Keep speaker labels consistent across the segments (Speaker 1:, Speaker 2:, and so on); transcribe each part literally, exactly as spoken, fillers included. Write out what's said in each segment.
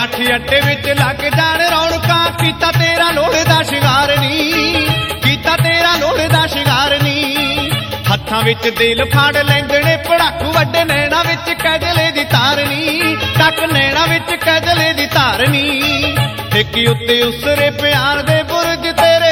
Speaker 1: ਅੱਠ ਅੱਡੇ ਵਿੱਚ ਲੱਗ ਜਾਣ ਰੌਣਕਾਂ, ਕੀਤਾ ਤੇਰਾ ਲੋਹੜੇ ਦਾ ਸ਼ਿੰਗਾਰ ਨੀ, ਕੀਤਾ ਤੇਰਾ ਲੋਹੜੇ ਦਾ ਸ਼ਿੰਗਾਰ ਨੀ। ਹੱਥਾਂ ਵਿੱਚ ਦਿਲ ਫਾੜ ਲੈਂਦੇ ਪੜਾਕੂ ਵੱਡੇ, ਨੈਣਾ ਵਿੱਚ ਕਜਲੇ ਦੀ ਤਾਰਨੀ, ਟੱਕ ਨੈਣਾ ਵਿੱਚ ਕਜਲੇ ਦੀ ਤਾਰਨੀ। ਠੇਕੀ ਉੱਤੇ ਉਸਰੇ ਪਿਆਰ ਦੇ ਬੁਰਜ ਤੇਰੇ,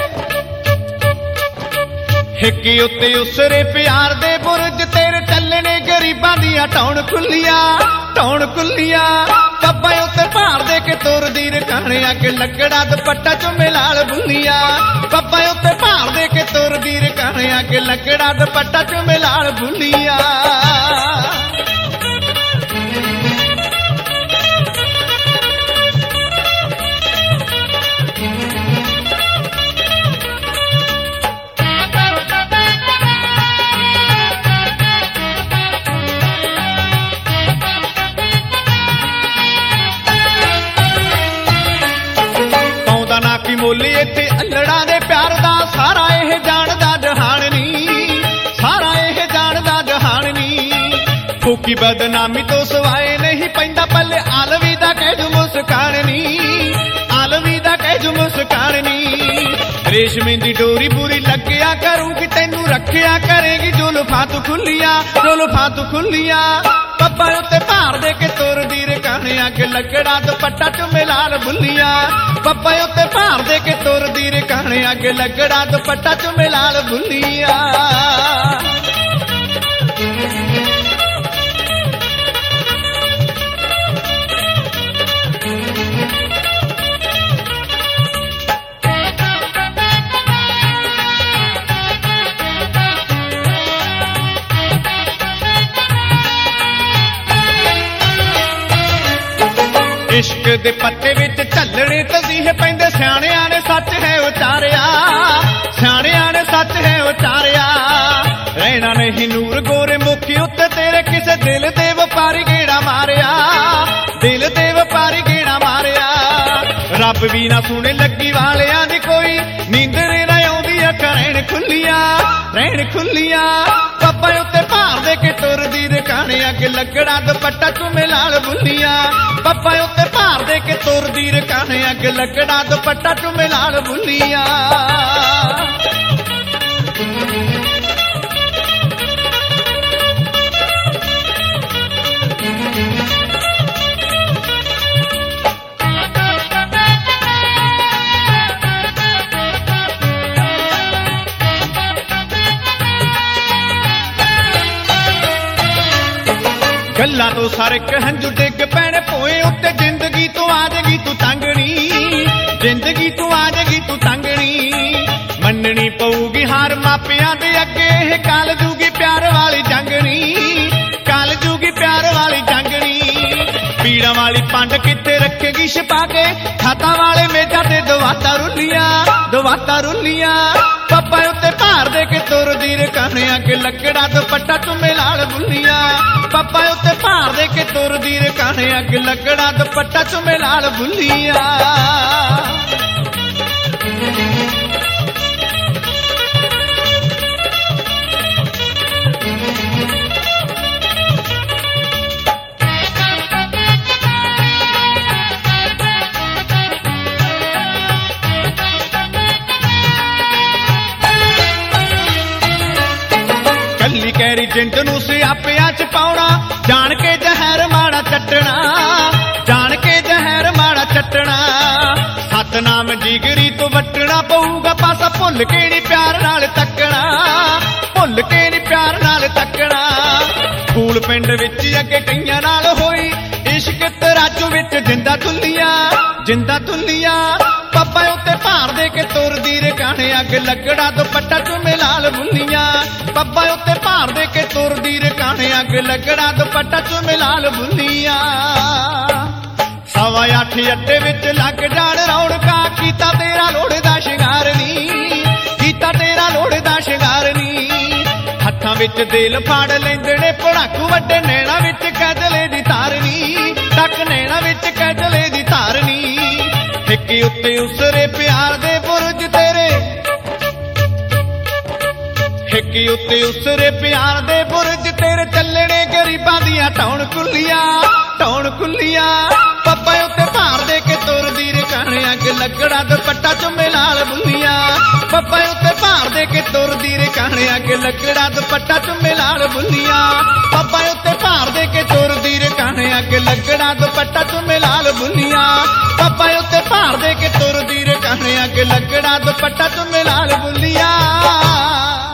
Speaker 1: ਠੇਕੀ ਉੱਤੇ ਉਸਰੇ ਪਿਆਰ ਦੇ ਬੁਰਜ ਤੇਰੇ, ਚੱਲਣੇ ਗਰੀਬਾਂ ਦੀਆਂ ਟੌਣ ਖੁੱਲੀਆਂ, ਟੌਣ ਖੁੱਲੀਆਂ। ਪੱਪਾ ਉੱਤੇ ਭਾਰ ਦੇ ਕੇ ਤੁਰਦੀ ਰਕਾਣੇ, ਅੱਗੇ ਲੱਕੜਾ ਦੁਪੱਟਾ ਚੁੰਮੇ ਲਾਲ ਬੁੱਲੀਆਂ। ਪੱਪਾ ਉੱਤੇ ਭਾਰ ਦੇ ਕੇ ਤੁਰਦੀ ਰਕਾਣੇ, ਅੱਗੇ ਲੱਕੜਾ ਦੁਪੱਟਾ ਚੁੰਮੇ ਲਾਲ ਬੁੱਲੀਆਂ। ਮੁੱਲ ਇੱਥੇ ਅੱਲੜਾਂ ਦੇ ਪਿਆਰ ਦਾ, ਸਾਰਾ ਇਹ ਜਾਣਦਾ ਜਹਾਨ ਨੀ, ਸਾਰਾ ਇਹ ਜਾਣਦਾ ਜਹਾਨ ਨੀ। ਫੋਕੀ ਬਦਨਾਮੀ ਤੋਂ ਸਵਾਏ ਨਹੀਂ ਪੈਂਦਾ ਪੱਲੇ, ਆਲਵੀ ਦਾ ਕਹਿ ਜੂ ਮੁਸਕਾਨ ਨੀ, ਆਲਵੀ ਦਾ ਕਹਿ ਜੂ ਮੁਸਕਾਨ ਨੀ। ਰੇਸ਼ਮੀ ਦੀ ਡੋਰੀ ਪੂਰੀ ਲੱਗਿਆ ਕਰੂਗੀ, ਤੈਨੂੰ ਰੱਖਿਆ ਕਰੇਗੀ ਜ਼ੁਲਫਾਂ ਤੂੰ ਖੁੱਲੀਆਂ, ਜ਼ੁਲਫਾਂ ਤੂੰ ਖੁੱਲੀਆਂ। ਪੱਪਾ ਉੱਤੇ ਭਾਰ ਦੇ ਕੇ ਤੁਰਦੀ ਰਕਾਣੇ, ਅੱਗੇ ਲੱਕੜਾ ਦੁਪੱਟਾ ਚੁੰਮੇ ਲਾਲ ਬੁੱਲੀਆਂ। ਪੱਪਾ ਉੱਤੇ ਭਾਰ ਦੇ ਕੇ ਤੁਰਦੀ ਰਕਾਣੇ, ਅੱਗੇ ਲੱਕੜਾ ਦੁਪੱਟਾ ਚੁੰਮੇ ਲਾਲ ਬੁੱਲੀਆਂ। इश्क दे पत्ते विच झल्लणे तसीहे पैंदे, सियाणियां ने सच है उचारिया, सियाणियां ने सच है उचारिया। रहना नहीं नूर गोरे मुखी उत्ते तेरे, किसे दिल दे वपारी गेड़ा मारिया, दिल दे वपारी गेड़ा मारिया। रब भी ना सुने लगी वालियां दी कोई, नींदरे ना आउंदी अखां रैण खुल्लियां, रैण खुल्लियां। पप्पा उत्ते भार दे के तुरदी रकाणे, अगे लकड़ा दुपट्टा चुम्मे लाल बुल्लियां। पप्पा उत्ते भार दे के तुरदी रकाणे, अगे लकड़ा दुपट्टा चुम्मे लाल बुल्लियां। गल्लां तो सारे हंजू डिग पैणे पोए उत्ते, जिंदगी तू आ जाएगी तू तंगनी, जिंदगी तू आ जाएगी तू तंगनी। मननी पऊगी हार मापियां दे अगे, ये काल जूगी प्यार वाली जंगनी, काल जूगी प्यार वाली जंगनी। पीड़ा वाली पंड किते रखेगी छिपा के, खाता वाले मेजा ते दवाता रुलियां, दवाता रुलियां। पप्पा उत्ते भार दे के तुरदी रकाणे, अगे लकड़ा दुपट्टा चुम्मे लाल बुल्लियां। पप्पा उत्ते भार दे के तुरदी रकाणे, अगे लकड़ा दुपट्टा चुम्मे लाल बुल्लियां। कल्ली कैरी जिंद नूं सियापियां च पाउणा, जान के जहर माड़ा चटना, जान के जहर माड़ा चटना। सतनाम जिगरी तो वटना पऊगा पासा, भुल के नी प्यार नाल तकना, भुल के नी प्यार नाल तकना। फूल पिंड विच अगे कईयां नाल होई, इश्क तराजू विच जिंदा तुलियां, जिंदा तुलियां। पप्पा उत्ते भार दे के तुरदी रकाणे, अगे लकड़ा दुपट्टा चुम्मे लाल बुल्लियां। पप्पा उत्ते भार दे के तुरदी रकाणे, अगे लकड़ा दुपट्टा चुम्मे लाल बुल्लियां। सवा अठ अड्डे विच लग जाण रौणकां, कीता तेरा लोहड़े दा शिंगार नी, कीता तेरा लोहड़े दा शिंगार नी। हत्थां विच दिल फाड़ लैंदे ने पड़ाकू वड्डे, नैणा विच कजले दी तारनी, टक नैणा विच कजले दी तारनी। ठेके उत्ते उसरे प्यार दे बुरज तेरे, ठेके उत्ते उसरे प्यार दे बुरज तेरे, चलने गरीबां दियां टौण खुल्लियां, टौण खुल्लियां। पप्पा उत्ते ਲੱਕੜਾ ਦੁਪੱਟਾ ਚੁੰਮੇ ਲਾਲ ਬੁੱਲੀਆਂ ਪੱਪਾ ਉੱਤੇ ਭਾਰ ਦੇ ਕੇ ਤੁਰਦੀ ਰੇ ਕਾਣਿਆ ਕੇ ਲੱਕੜਾ ਦੁਪੱਟਾ ਚੁੰਮੇ ਲਾਲ ਬੁੱਲੀਆਂ ਪੱਪਾ ਉੱਤੇ ਭਾਰ ਦੇ ਕੇ ਤੁਰਦੀ ਰੇ ਕਾਣਿਆ ਕੇ ਲੱਕੜਾ ਦੁਪੱਟਾ ਚੁੰਮੇ ਲਾਲ ਬੁੱਲੀਆਂ ਪੱਪਾ ਉੱਤੇ ਭਾਰ ਦੇ ਕੇ ਤੁਰਦੀ ਰੇ ਕਾਣਿਆ ਕੇ ਲੱਕੜਾ ਦੁਪੱਟਾ ਚੁੰਮੇ ਲਾਲ ਬੁੱਲੀਆਂ